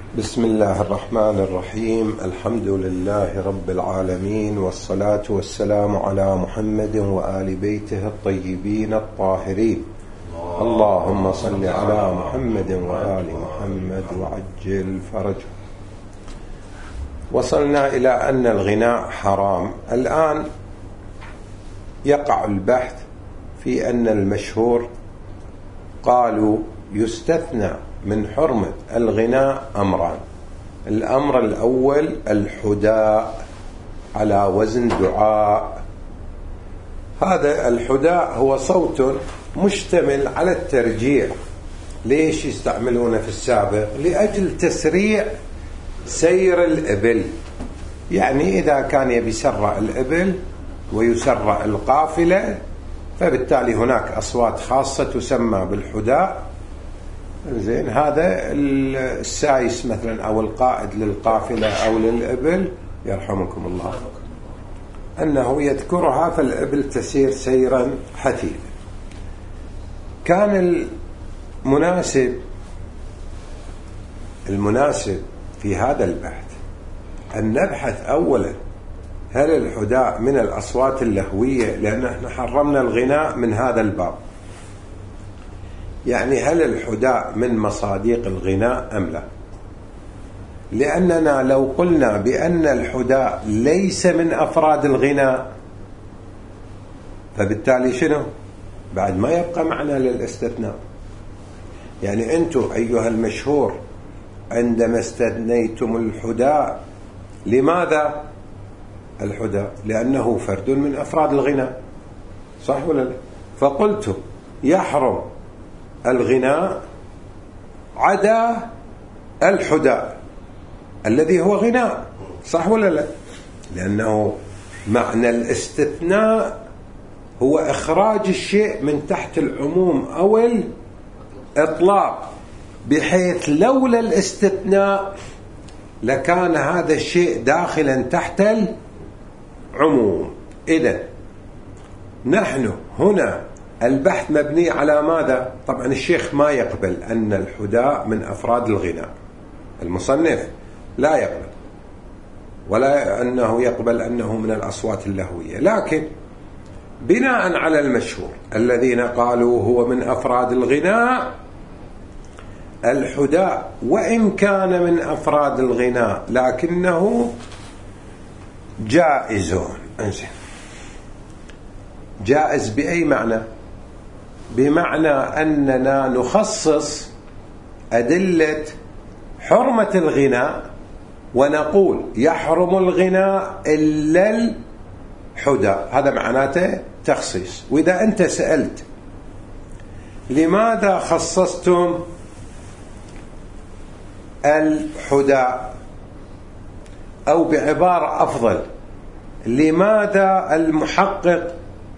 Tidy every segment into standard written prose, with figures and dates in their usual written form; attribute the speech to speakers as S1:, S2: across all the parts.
S1: بسم الله الرحمن الرحيم. الحمد لله رب العالمين، والصلاة والسلام على محمد وآل بيته الطيبين الطاهرين. اللهم صل على محمد وآل محمد وعجل فرجه. وصلنا إلى أن الغناء حرام. الآن يقع البحث في أن المشهور قالوا يستثنى من حرمة الغناء أمران. الأمر الأول الحداء على وزن دعاء. هذا الحداء هو صوت مشتمل على الترجيع. ليش يستعملونه في السابق؟ لأجل تسريع سير الإبل. يعني إذا كان يبي يسرع الإبل ويسرع القافلة، فبالتالي هناك أصوات خاصة تسمى بالحداء. زين، هذا السايس مثلا أو القائد للقافلة أو للإبل يرحمكم الله أنه يذكرها، فالإبل تسير سيرا حثيثا. كان المناسب في هذا البحث أن نبحث أولا هل الحداء من الأصوات اللهوية، لأن احنا حرمنا الغناء من هذا الباب. يعني هل الحداء من مصاديق الغناء أم لا؟ لأننا لو قلنا بأن الحداء ليس من أفراد الغناء، فبالتالي شنو؟ بعد ما يبقى معنى للاستثناء. يعني أنتم أيها المشهور عندما استثنيتم الحداء، لماذا الحداء؟ لأنه فرد من أفراد الغناء، صح ولا لا؟ فقلت يحرم الغناء عدا الحداء الذي هو غناء، صح ولا لا؟ لأنه معنى الاستثناء هو إخراج الشيء من تحت العموم أو الإطلاق، بحيث لولا الاستثناء لكان هذا الشيء داخلا تحت العموم. إذن نحن هنا البحث مبني على ماذا؟ طبعا الشيخ ما يقبل أن الحداء من أفراد الغناء، المصنف لا يقبل، ولا أنه يقبل أنه من الأصوات اللهوية، لكن بناء على المشهور الذين قالوا هو من أفراد الغناء، الحداء وإن كان من أفراد الغناء لكنه جائز. جائز بأي معنى؟ بمعنى أننا نخصص أدلة حرمة الغناء ونقول يحرم الغناء إلا الحداء. هذا معناته تخصيص. وإذا أنت سألت لماذا خصصتم الحداء، أو بعبارة أفضل لماذا المحقق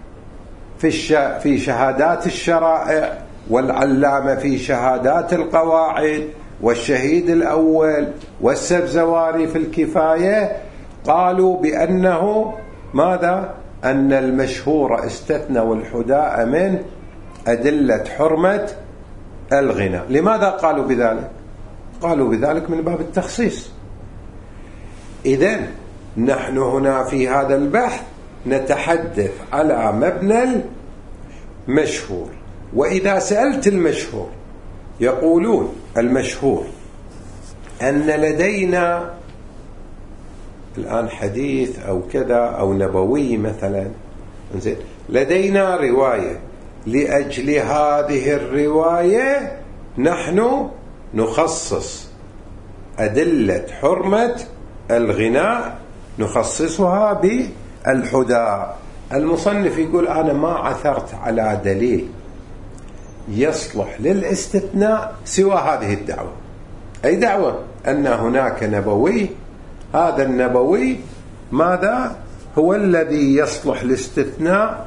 S1: في شهادات الشرائع، والعلامة في شهادات القواعد، والشهيد الأول والسبزواري في الكفاية قالوا بأنه ماذا؟ أن المشهور استثنوا الحداء من أدلة حرمة الغناء. لماذا قالوا بذلك؟ قالوا بذلك من باب التخصيص. إذن نحن هنا في هذا البحث نتحدث على مبنى المشهور. وإذا سألت المشهور يقولون المشهور أن لدينا الآن حديث أو كذا أو نبوي مثلا، لدينا رواية، لأجل هذه الرواية نحن نخصص أدلة حرمة الغناء، نخصصها بالحداء. المصنف يقول أنا ما عثرت على دليل يصلح للاستثناء سوى هذه الدعوة. أي دعوة؟ أن هناك نبوي، هذا النبوي ماذا هو الذي يصلح لاستثناء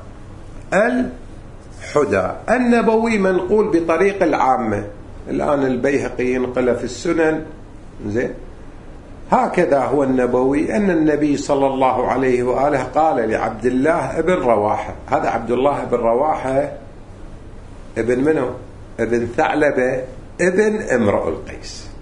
S1: الحداء. النبوي منقول بطريق العامة. الآن البيهقي ينقل في السنن، زين، هكذا هو النبوي أن النبي صلى الله عليه وآله قال لعبد الله ابن رواحة. هذا عبد الله ابن رواحة ابن منه؟ ابن ثعلبة ابن امرؤ القيس.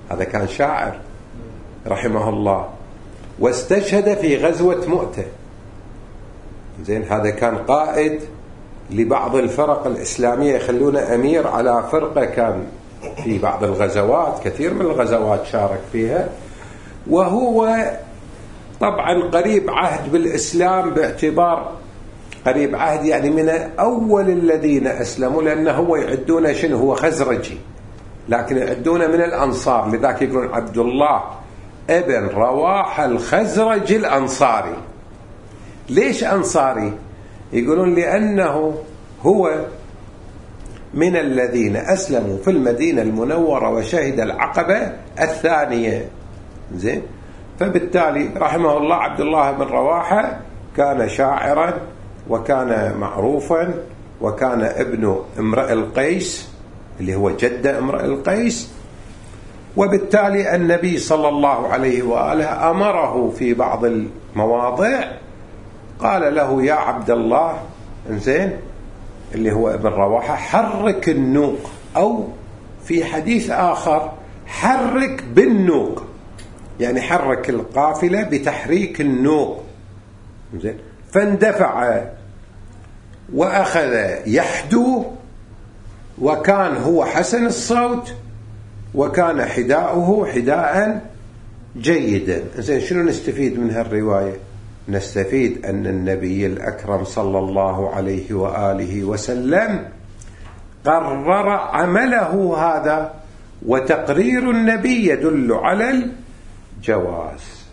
S1: هذا كان شاعر رحمه الله، واستشهد في غزوة مؤتة. زين، هذا كان قائد لبعض الفرق الإسلامية، يخلونه أمير على فرقة كان في بعض الغزوات، كثير من الغزوات شارك فيها، وهو طبعا قريب عهد بالإسلام، باعتبار قريب عهد يعني من أول الذين أسلموا، لأنه هو يعدونه شنو، هو خزرجي لكن يعدونه من الأنصار، لذلك يقولون عبد الله ابن رواحة الخزرجي الأنصاري. ليش أنصاري؟ يقولون لأنه هو من الذين أسلموا في المدينة المنورة وشهد العقبة الثانية. زين، فبالتالي رحمه الله عبد الله بن رواحة كان شاعرا وكان معروفا، وكان ابن امرئ القيس اللي هو جد امرئ القيس، وبالتالي النبي صلى الله عليه وآله أمره في بعض المواضع، قال له يا عبد الله، زين، اللي هو ابن رواحة، حرك النوق، أو في حديث آخر حرك بالنوق، يعني حرك القافلة بتحريك النوق. زين، فاندفع وأخذ يحدو، وكان هو حسن الصوت، وكان حداؤه حداء جيدا. زين، شنو نستفيد من هالرواية؟ نستفيد أن النبي الأكرم صلى الله عليه وآله وسلم قرر عمله هذا، وتقرير النبي يدل على الجواز.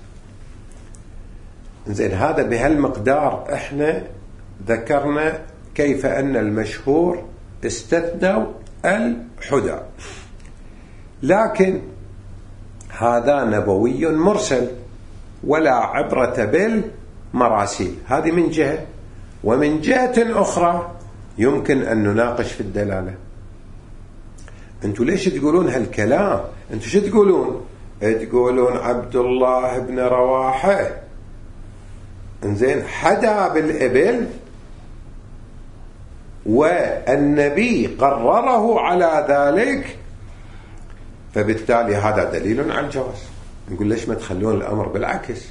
S1: زين، هذا بهالمقدار احنا ذكرنا كيف أن المشهور استثنوا الحدى، لكن هذا نبوي مرسل ولا عبرة بالمراسيل. هذه من جهة، ومن جهة أخرى يمكن أن نناقش في الدلالة. أنتوا ليش تقولون هالكلام؟ أنتوا شو تقولون؟ تقولون عبد الله بن رواحة انزين حدا بالإبل، والنبي قرره على ذلك، فبالتالي هذا دليل على الجواز. نقول ليش ما تخلون الأمر بالعكس،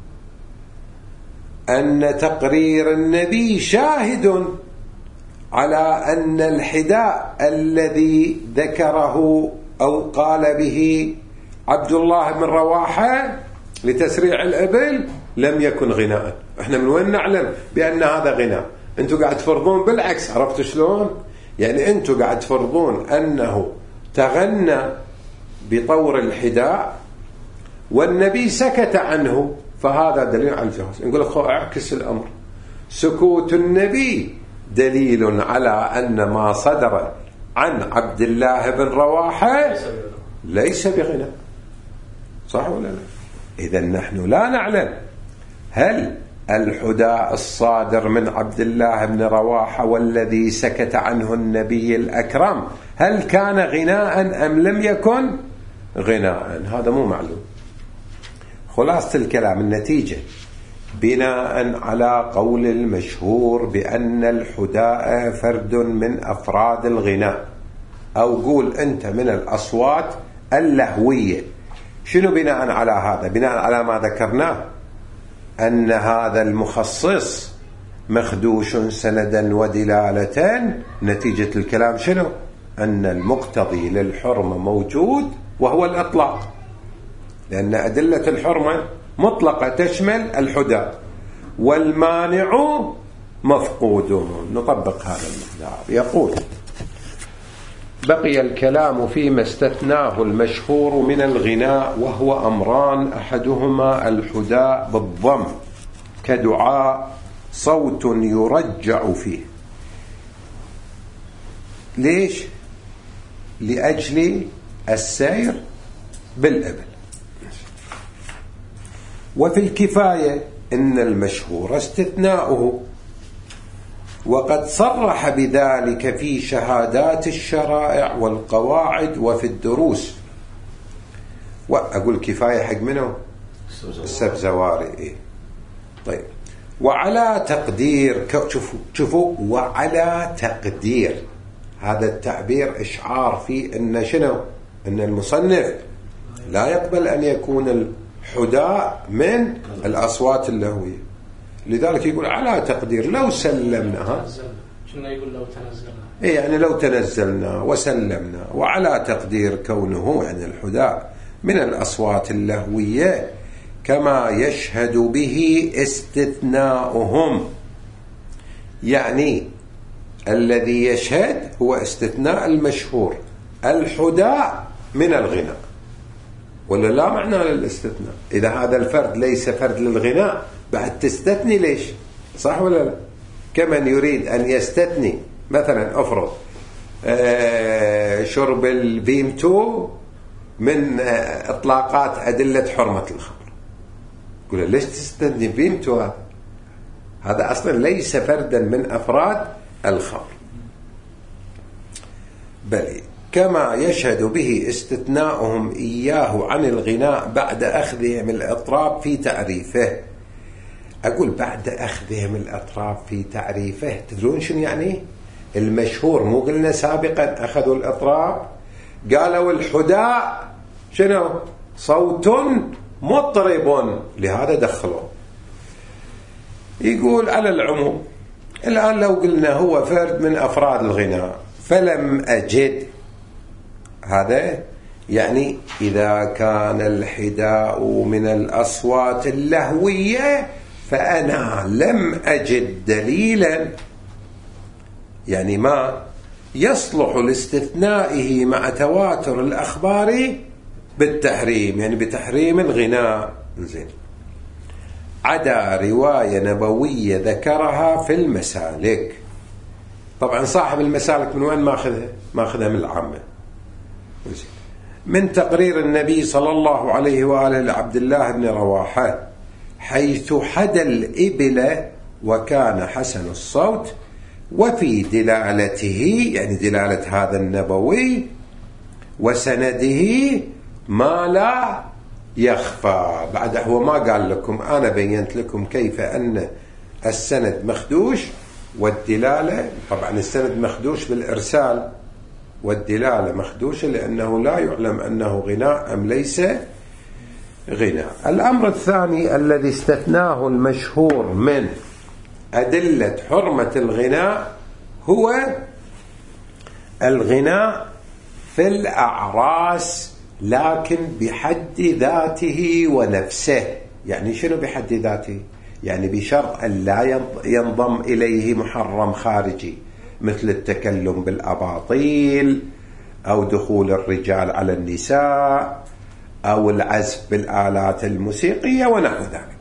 S1: أن تقرير النبي شاهد على أن الحداء الذي ذكره أو قال به عبد الله بن رواحة لتسريع الإبل لم يكن غناء. احنا من وين نعلم بأن هذا غناء؟ انتوا قاعد تفرضون بالعكس. عرفتوا شلون؟ يعني انتوا قاعد تفرضون أنه تغنى بطور الحداء والنبي سكت عنه، فهذا دليل على الجواز. نقول لك اعكس الأمر، سكوت النبي دليل على أن ما صدر عن عبد الله بن رواحة ليس بغناء. صح ولا لا؟ إذن نحن لا نعلم هل الحداء الصادر من عبد الله بن رواحة والذي سكت عنه النبي الأكرم هل كان غناء أم لم يكن غناء؟ هذا مو معلوم. خلاصة الكلام، النتيجة بناء على قول المشهور بأن الحداء فرد من أفراد الغناء، أو قول أنت من الأصوات اللهوية. شنو بناء على هذا؟ بناء على ما ذكرناه أن هذا المخصص مخدوش سندا ودلالة. نتيجة الكلام شنو؟ أن المقتضي للحرمة موجود وهو الإطلاق، لأن أدلة الحرمة مطلقة تشمل الحداء، والمانع مفقود. نطبق هذا المقدار. يقول: بقي الكلام فيما استثناه المشهور من الغناء، وهو أمران: أحدهما الحداء بالضم كدعاء صوت يرجع فيه. ليش؟ لأجل السير بالإبل. وفي الكفاية إن المشهور استثناؤه، وقد صرح بذلك في شهادات الشرائع والقواعد وفي الدروس. وأقول كفاية حق منه السبزواري. إيه؟ طيب، وعلى تقدير، شوفوا وعلى تقدير، هذا التعبير إشعار فيه إن شنو؟ إن المصنف لا يقبل أن يكون الحداء من الأصوات اللهوية. لذلك يقول على تقدير لو سلمنا،
S2: شنو يقول لو تنزلنا؟
S1: يعني لو تنزلنا وسلمنا، وعلى تقدير كونه يعني الحداء من الأصوات اللهوية كما يشهد به استثناؤهم. يعني الذي يشهد هو استثناء المشهور، الحداء من الغناء، ولا لا معنى للاستثناء؟ إذا هذا الفرد ليس فرد للغناء بعد تستثني ليش؟ صح ولا لا؟ كمن يريد أن يستثني مثلا أفرض شرب الفيمتو من إطلاقات أدلة حرمة الخمر، يقول ليش تستثني فيمتو؟ هذا أصلا ليس فردا من أفراد الخمر. بل كما يشهد به استثناؤهم إياه عن الغناء بعد أخذهم الأطراف في تعريفه. أقول بعد أخذهم الأطراف في تعريفه، تدرون شنو يعني؟ المشهور مو قلنا سابقا أخذوا الأطراف، قالوا الحداء شنو؟ صوت مطرب، لهذا دخلوا. يقول على العموم الآن لو قلنا هو فرد من أفراد الغناء فلم أجد، هذا يعني إذا كان الحداء من الأصوات اللهوية فأنا لم أجد دليلا، يعني ما يصلح لاستثنائه مع تواتر الأخبار بالتحريم، يعني بتحريم الغناء. زين، عدا رواية نبوية ذكرها في المسالك. طبعا صاحب المسالك من وين ماخذها؟ ماخذها من العامة، من تقرير النبي صلى الله عليه وآله لعبد الله بن رواحة حيث حدى الإبل وكان حسن الصوت، وفي دلالته يعني دلالة هذا النبوي وسنده ما لا يخفى. بعد هو ما قال لكم، أنا بينت لكم كيف أن السند مخدوش والدلالة، طبعا السند مخدوش بالإرسال والدلالة مخدوشة لأنه لا يعلم أنه غناء أم ليس غناء. الأمر الثاني الذي استثناه المشهور من أدلة حرمة الغناء هو الغناء في الأعراس، لكن بحد ذاته ونفسه. يعني شنو بحد ذاته؟ يعني بشرط أن لا ينضم إليه محرم خارجي، مثل التكلم بالأباطيل أو دخول الرجال على النساء أو العزف بالآلات الموسيقية ونحو ذلك.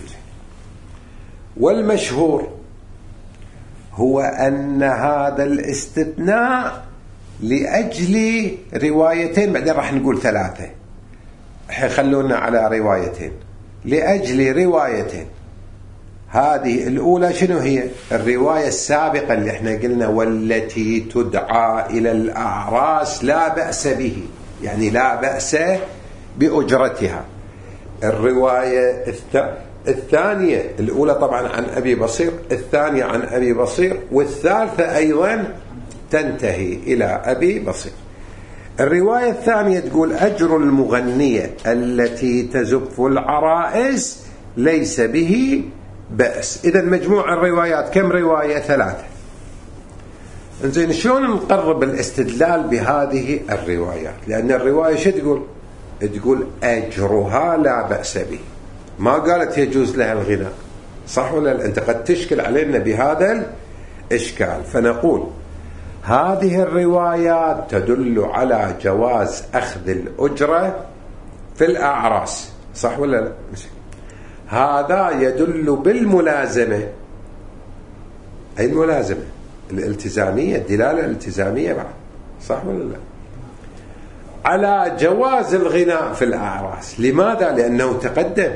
S1: والمشهور هو أن هذا الاستثناء لأجل روايتين، بعدين راح نقول ثلاثة، خلونا على روايتين، لأجل روايتين. هذه الأولى شنو هي؟ الرواية السابقة اللي احنا قلنا والتي تدعى إلى الأعراس لا بأس به، يعني لا بأس بأجرتها. الرواية الثانية، الأولى طبعا عن أبي بصير، الثانية عن أبي بصير، والثالثة أيضا تنتهي إلى أبي بصير. الرواية الثانية تقول أجر المغنية التي تزف العرائس ليس به بأس. إذا مجموع الروايات كم رواية؟ ثلاثة. إنزين، شلون نقرب الاستدلال بهذه الروايات؟ لأن الرواية شو تقول؟ تقول أجرها لا بأس به، ما قالت يجوز لها الغناء، صح ولا لا؟ أنت قد تشكل علينا بهذا الإشكال. فنقول هذه الروايات تدل على جواز أخذ الأجرة في الأعراس، صح ولا لا؟ هذا يدل بالملازمة. أي الملازمة؟ الالتزامية، الدلالة الالتزامية بعد، صح ولا لا؟ على جواز الغناء في الأعراس. لماذا؟ لأنه تقدم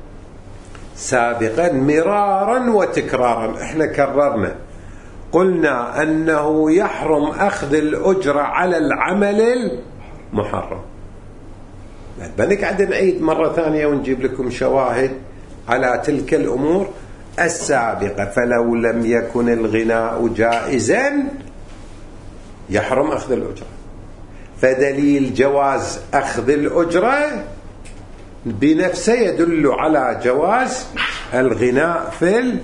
S1: سابقا مرارا وتكرارا، احنا كررنا قلنا أنه يحرم أخذ الأجرة على العمل المحرم. بنقعد نعيد مرة ثانية ونجيب لكم شواهد على تلك الأمور السابقة. فلو لم يكن الغناء جائزا يحرم أخذ الأجرة، فدليل جواز أخذ الأجرة بنفسه يدل على جواز الغناء في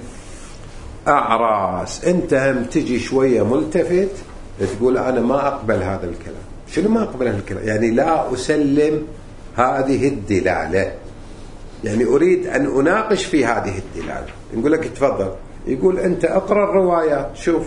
S1: الأعراس. أنت هم تجي شوية ملتفت تقول أنا ما أقبل هذا الكلام. شنو ما أقبل هذا الكلام؟ يعني لا أسلم هذه الدلالة، يعني أريد أن أناقش في هذه الدلالة. نقول لك تفضل. يقول أنت أقرأ الروايات، شوف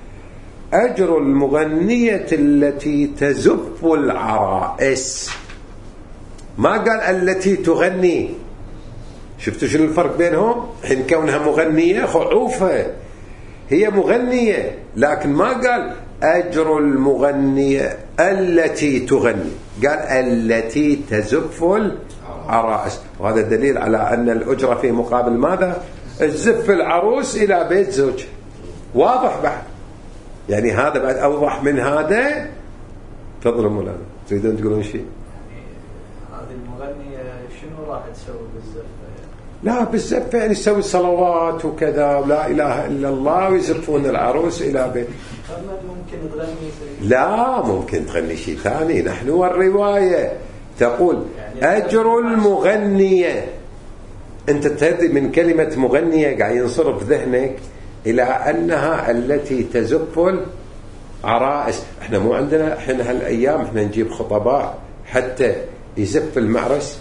S1: أجر المغنية التي تزف العرائس، ما قال التي تغني. شفتوا شنو الفرق بينهم؟ حين كونها مغنية خعوفة، هي مغنية، لكن ما قال أجر المغنية التي تغني، قال التي تزف العرائس. وهذا دليل على أن الأجرة في مقابل ماذا؟ الزف العروس إلى بيت زوجها. واضح بعد؟ يعني هذا بعد أوضح من هذا. تفضلوا مولانا، تريدون تقولون شيء؟
S3: هذه المغنية شنو راح تسوي بالزف؟
S1: لا بالزف يعني تسوي صلوات وكذا ولا إله إلا الله ويزفون العروس إلى بيت.
S3: ممكن تغني
S1: لا ممكن تغني شيء ثاني. نحن والرواية تقول يعني أجر المغنية. أنت تهدي من كلمة مغنية قاعد ينصرف ذهنك إلى أنها التي تزف العرائس. احنا مو عندنا احنا هالأيام احنا نجيب خطباء حتى يزف المعرس.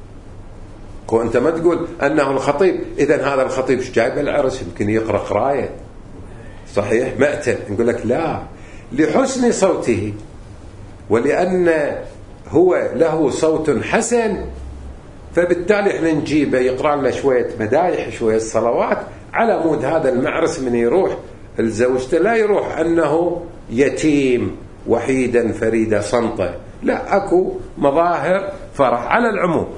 S1: وانت ما تقول أنه الخطيب، إذن هذا الخطيب جايب العرس يمكن يقرأ قراية صحيح مأتم. نقول لك لا، لحسن صوته ولأن هو له صوت حسن، فبالتالي احنا نجيبه يقرأ لنا شوية مدايح شوية صلوات على مود هذا المعرس من يروح الزوجته لا يروح أنه يتيم وحيدا فريدا صمتا، لا أكو مظاهر فرح. على العموم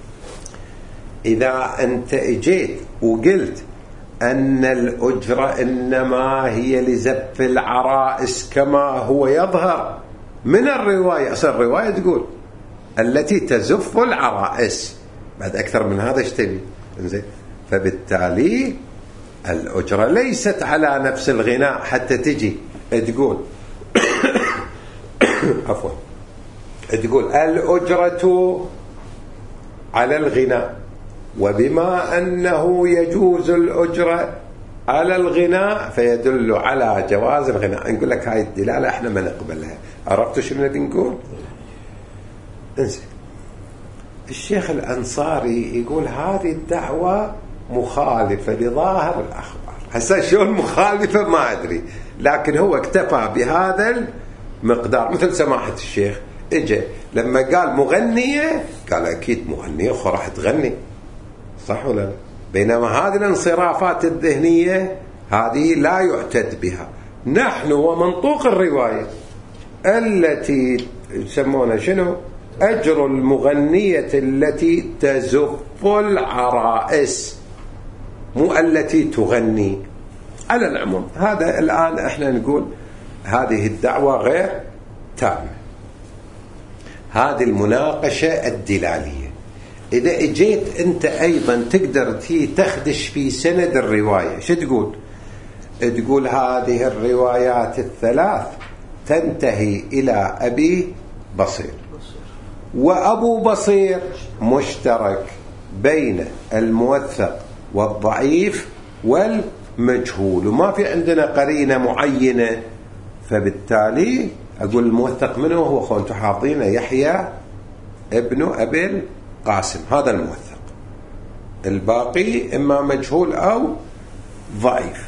S1: إذا أنت اجيت وقلت أن الأجرة إنما هي لزف العرائس كما هو يظهر من الرواية، أصل الرواية تقول التي تزف العرائس، بعد أكثر من هذا اشتبي إنزين. فبالتالي الأجرة ليست على نفس الغناء حتى تجي تقول عفوا تقول الأجرة على الغناء، وبما أنه يجوز الأجرة على الغناء فيدل على جواز الغناء. نقول لك هاي الدلالة احنا ما نقبلها. عرفتوا شنو نبي نقول؟ انزين. الشيخ الأنصاري يقول هذه الدعوة مخالفة لظاهر الأخبار. هسه شلون مخالفة ما أدري، لكن هو اكتفى بهذا المقدار. مثل سماحة الشيخ اجى لما قال مغنية قال أكيد مغنية راح تغني، صح ولا لا؟ بينما هذه الانصرافات الذهنية هذه لا يعتد بها. نحن ومنطوق الرواية التي يسمونها شنو؟ أجر المغنية التي تزف العرائس، مو التي تغني. على العموم هذا الآن احنا نقول هذه الدعوة غير تامة. هذه المناقشة الدلالية. إذا اجيت أنت أيضا تقدر تخدش في سند الرواية، شو تقول؟ تقول هذه الروايات الثلاث تنتهي إلى أبي بصير، وأبو بصير مشترك بين الموثق والضعيف والمجهول، وما في عندنا قرينة معينة. فبالتالي أقول الموثق منه هو أخوان حاطين يحيى ابن أبي القاسم، هذا الموثق. الباقي إما مجهول أو ضعيف.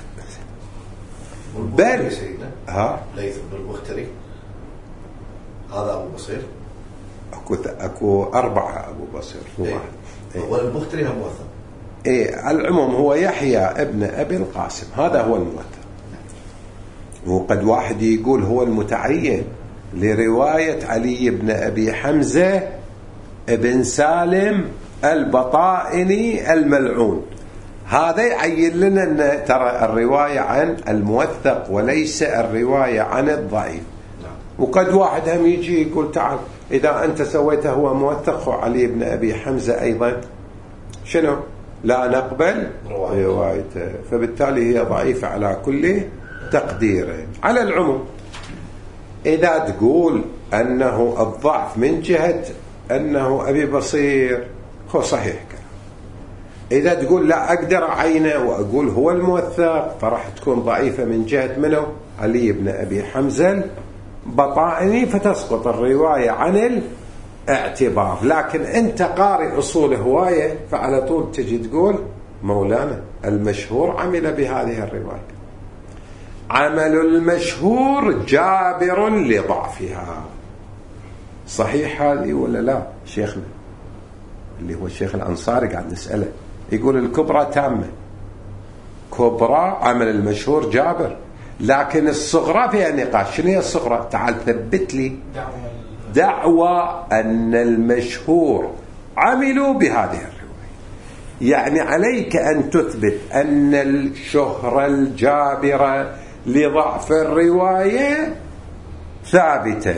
S1: بل
S4: ليث بن المختري هذا أبو بصير.
S1: أكو أربعة أبو بصير
S4: والمختري هم موثق.
S1: على العموم هو يحيى ابن أبي القاسم، هذا هو الموثق. وقد واحد يقول هو المتعين لرواية علي بن أبي حمزة ابن سالم البطائني الملعون. هذا يعين لنا أن ترى الرواية عن الموثق وليس الرواية عن الضعيف. وقد واحد هم يجي يقول تعال إذا أنت سويته هو موثق وعلي بن أبي حمزة أيضا شنو؟ لا نقبل روايته، فبالتالي هي ضعيفة على كل تقدير. على العموم إذا تقول أنه الضعف من جهة أنه أبي بصير هو صحيح كلام. إذا تقول لا أقدر أعينه وأقول هو الموثق فراح تكون ضعيفة من جهة منه علي بن أبي حمزة بطائني، فتسقط الرواية عن الاعتبار. لكن أنت قارئ أصول هواية فعلى طول تجي تقول مولانا المشهور عمل بهذه الرواية، عمل المشهور جابر لضعفها. صحيح هذه ولا لا؟ شيخنا اللي هو الشيخ الأنصاري قاعد نسأله يقول الكبرى تامة، كبرى عمل المشهور جابر، لكن الصغرى فيها نقاش. شنو هي الصغرى؟ تعال ثبت لي دعوى أن المشهور عملوا بهذه الرواية. يعني عليك أن تثبت أن الشهرة الجابرة لضعف الرواية ثابتة.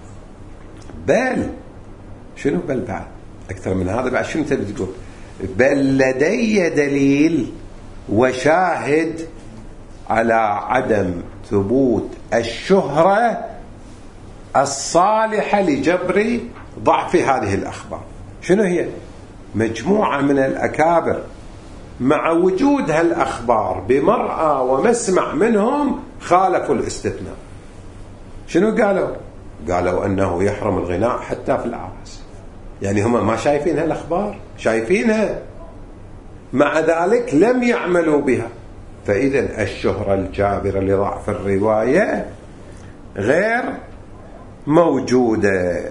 S1: بل شنو بل بعد أكثر من هذا؟ بعد شنو تبي تقول؟ بل لدي دليل وشاهد على عدم ثبوت الشهرة الصالحة لجبر ضعف هذه الأخبار. شنو هي؟ مجموعة من الأكابر مع وجود هالأخبار بمرأى ومسمع منهم خالفوا الاستثناء. شنو قالوا؟ قالوا أنه يحرم الغناء حتى في الأعراس. يعني هم ما شايفين هالأخبار؟ شايفينها، مع ذلك لم يعملوا بها. فإذا الشهرة الجابرة لضعف الرواية غير موجودة.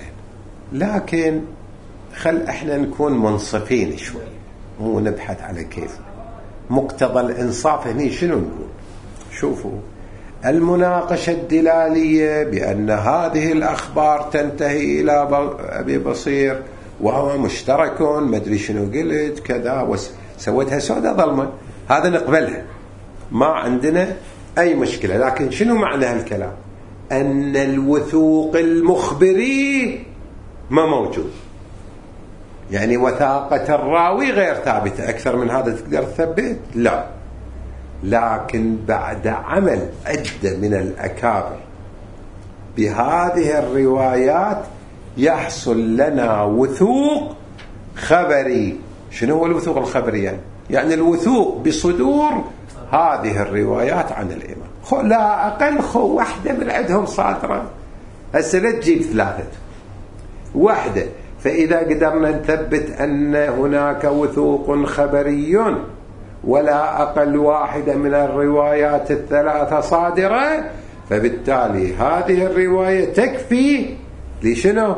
S1: لكن خل احنا نكون منصفين شوي، مو نبحث على كيف. مقتضى الإنصاف هني شنو نقول؟ شوفوا المناقشة الدلالية بأن هذه الأخبار تنتهي إلى أبي بصير وهو مشترك، ما أدري شنو قلت كذا سويتها سودة ظلمة، هذا نقبلها، ما عندنا أي مشكلة. لكن شنو معنى هالكلام؟ أن الوثوق المخبري ما موجود، يعني وثاقة الراوي غير ثابتة. أكثر من هذا تقدر تثبت؟ لا. لكن بعد عمل عدة من الأكابر بهذه الروايات يحصل لنا وثوق خبري. شنو هو الوثوق الخبري؟ يعني الوثوق بصدور هذه الروايات عن الإمام. لا أقل واحدة من عندهم صادرة، هسه لا تجيب ثلاثة، واحدة. فإذا قدرنا نثبت أن هناك وثوق خبري ولا أقل واحدة من الروايات الثلاثة صادرة، فبالتالي هذه الرواية تكفي لشنو؟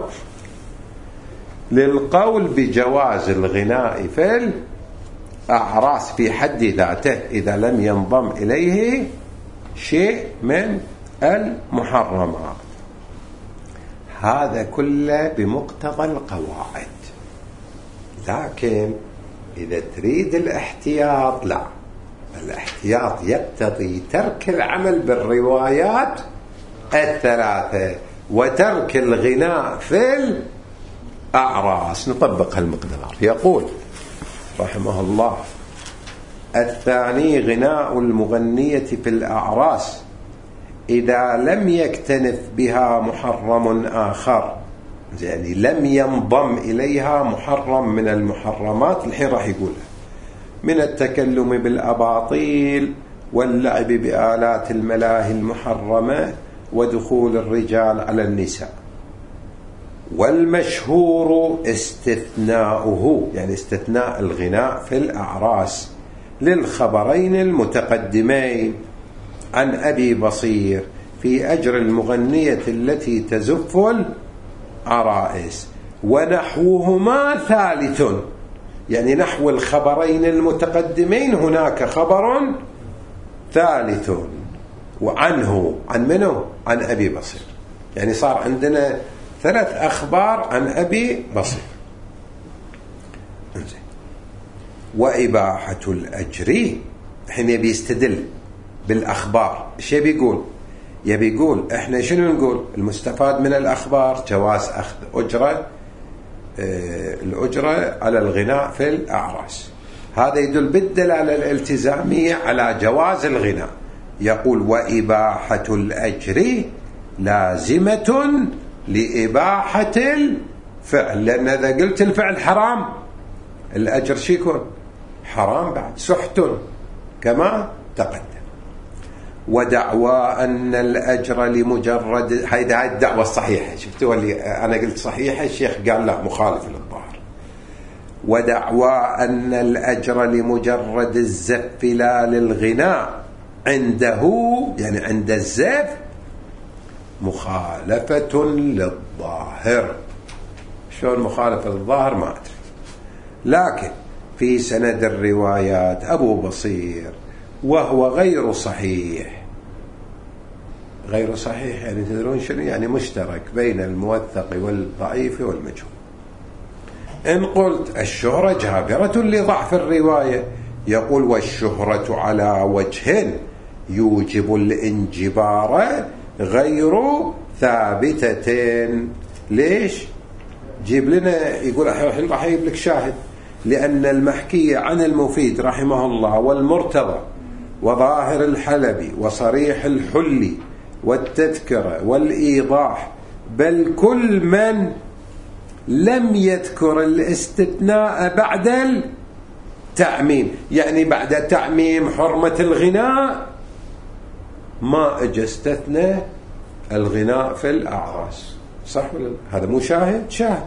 S1: للقول بجواز الغناء في الأعراس في حد ذاته إذا لم ينضم إليه شيء من المحرمات. هذا كله بمقتضى القواعد. لكن إذا تريد الاحتياط، لا، الاحتياط يقتضي ترك العمل بالروايات الثلاثة وترك الغناء في الأعراس. نطبق هالمقدار. يقول رحمه الله: الثاني غناء المغنية في الأعراس إذا لم يكتنف بها محرم آخر، يعني لم ينضم إليها محرم من المحرمات. الحين راح يقولها: من التكلم بالأباطيل واللعب بآلات الملاهي المحرمة ودخول الرجال على النساء. والمشهور استثناؤه، يعني استثناء الغناء في الأعراس للخبرين المتقدمين عن أبي بصير في أجر المغنية التي تزف العرائس، ونحوهما ثالث، يعني نحو الخبرين المتقدمين هناك خبر ثالث وعنه، عن منه؟ عن أبي بصير. يعني صار عندنا 3 أخبار عن أبي بصير. وإباحة الأجر، حين يبي يستدل بالأخبار ايش يبي يقول؟ يبي يقول احنا شنو نقول؟ المستفاد من الأخبار جواز أخذ أجرة، الأجرة على الغناء في الأعراس. هذا يدل بالدلالة الالتزامية على جواز الغناء. يقول: وإباحة الأجر لازمة لإباحة الفعل، لأن إذا قلت الفعل حرام الأجر شي يكون حرام بعد، سحت كما تقدم. ودعوى أن الأجر لمجرد، هاي الدعوة الصحيحة، شفتوا اللي أنا قلت صحيحة، الشيخ قال لا مخالف للظاهر. ودعوى أن الأجر لمجرد الزف لا للغناء عنده، يعني عند الزف، مخالفة للظاهر. شلون مخالفة للظاهر ما أدري، لكن في سند الروايات أبو بصير وهو غير صحيح. غير صحيح يعني تدرون شنو يعني؟ مشترك بين الموثق والضعيف والمجهول. إن قلت الشهرة جابرة لضعف الرواية، يقول والشهرة على وجه يوجب الانجبار غير ثابتة. ليش؟ جيب لنا، يقول الحين راح يجيب لك شاهد، لأن المحكي عن المفيد رحمه الله والمرتضى وظاهر الحلبي وصريح الحلي والتذكرة والإيضاح، بل كل من لم يذكر الاستثناء بعد التعميم، يعني بعد تعميم حرمة الغناء ما اجى استثنى الغناء في الأعراس. صح ولا لا؟ هذا مو شاهد؟ شاهد.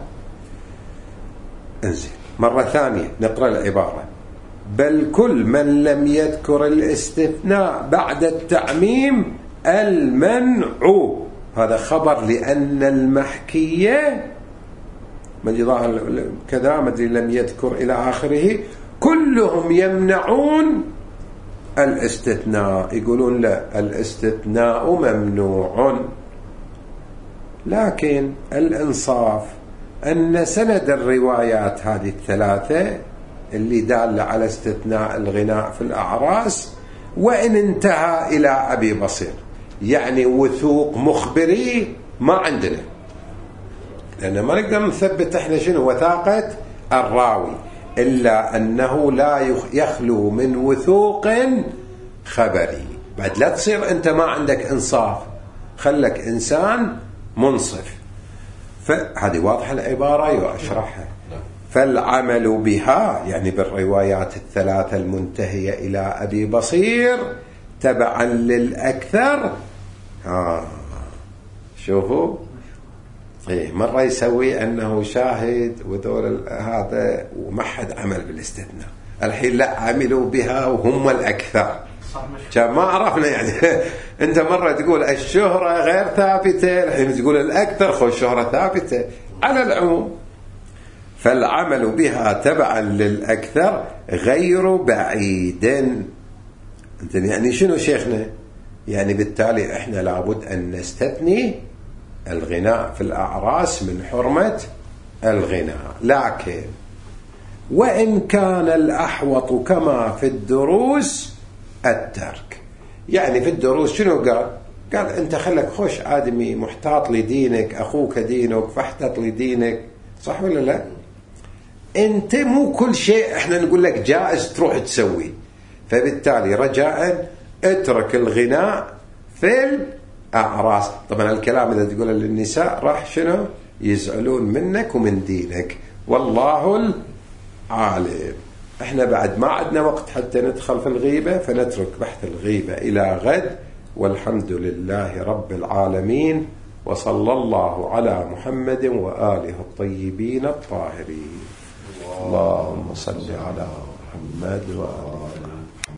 S1: انزين مرة ثانية نقرأ العبارة، بل كل من لم يذكر الاستثناء بعد التعميم المنع. هذا خبر، لأن المحكية من ظاهر كذا مدري لم يذكر إلى آخره، كلهم يمنعون الاستثناء، يقولون لا الاستثناء ممنوع. لكن الإنصاف أن سند الروايات هذه الثلاثة اللي دالة على استثناء الغناء في الأعراس، وإن انتهى إلى أبي بصير، يعني وثوق مخبري ما عندنا، لأن ما نقدر نثبت احنا شنو وثاقة الراوي، إلا أنه لا يخلو من وثوق خبري. بعد لا تصير أنت ما عندك إنصاف، خلك إنسان منصف. فهذه واضحة العبارة وأشرحها. فالعمل بها يعني بالروايات الثلاثة المنتهية إلى أبي بصير تبعا للأكثر. شوفوا إيه، مرة يسوي أنه شاهد وذول هذا وما حد عمل بالاستثناء، الحين لا عملوا بها وهم الأكثر. كان ما عرفنا يعني أنت مرة تقول الشهرة غير ثابتة، الحين تقول الأكثر خو الشهرة ثابتة. على العموم فالعمل بها تبعا للأكثر غير بعيد. يعني شنو شيخنا؟ يعني بالتالي إحنا لابد أن نستثني الغناء في الأعراس من حرمة الغناء. لكن وإن كان الأحوط كما في الدروس الترك. يعني في الدروس شنو قال أنت خلك خوش آدمي محتاط لدينك، أخوك دينك فاحتط لدينك، صح ولا لا؟ أنت مو كل شيء إحنا نقول لك جائز تروح تسوي، فبالتالي رجاء اترك الغناء في الأعراس. طبعا الكلام إذا تقول للنساء راح شنو يزعلون منك ومن دينك، والله العالم. احنا بعد ما عندنا وقت حتى ندخل في الغيبة، فنترك بحث الغيبة إلى غد، والحمد لله رب العالمين، وصلى الله على محمد وآله الطيبين الطاهرين. اللهم صل على محمد وآله